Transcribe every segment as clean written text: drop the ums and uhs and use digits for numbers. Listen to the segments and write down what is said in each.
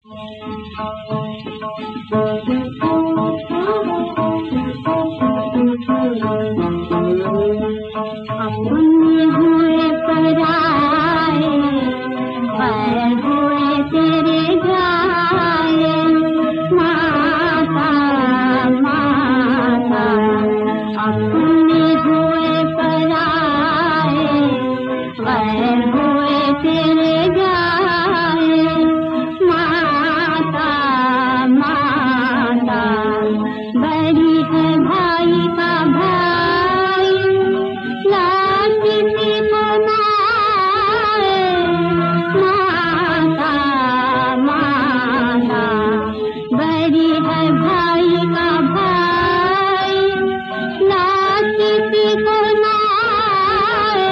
अपने हुए पराए, पर हुए तेरे जाए, माता माता। अपने हुए पराए, पर हुए तेरे जाए, माता माता। बड़ी है भाई का भाई, लाल किसी को नाए, माता माता। बड़ी है भाई का भाई, लाल किसी को नाए,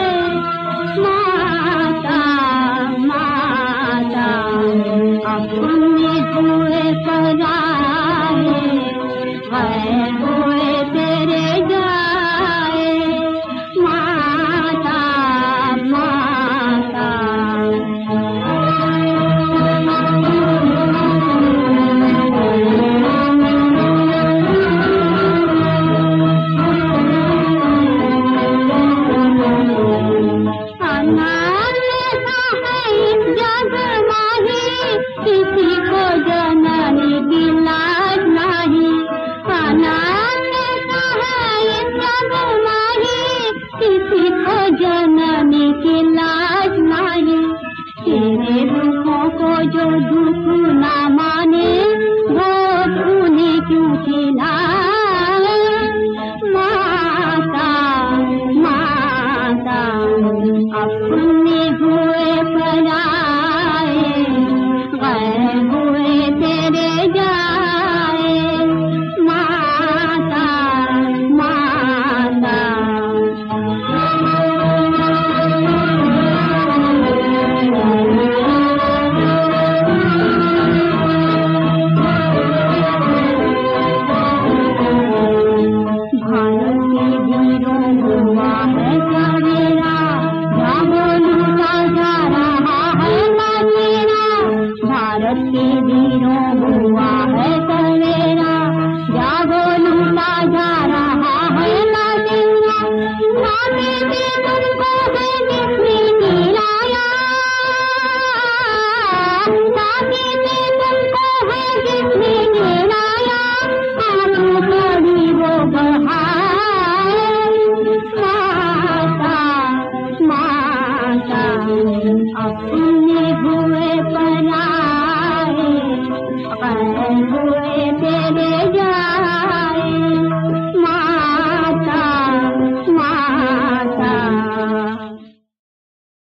माता माता। अपने हुए पराए, पर हुए तेरे जाए, माता माता। अनार ऐसा है इस जग माही, किसी को जननी की लाज नहीं। अनार ऐसा है इस जग माही, किसी को जननी की लाज नहीं। तेरे दुखों को जो दुख ना माने, वो तूने क्यों खिलाए, माता माता। अपने हुए पराए, गैर हुए तेरे जाए, माता माता। भारत के वीरों हुआ है सवेरा, जागो लूटा जा रहा है मदीना। भारत के वीरों हुआ है सवेरा, जागो लूटा जा रहा है मदीना। नामी भी तुमको है जिसने गिराया, नामी भी तुमको है जिसने गिराया। आंसू कभी वो बहाए, माता माता। अपने हुए पराए, पर हुए तेरे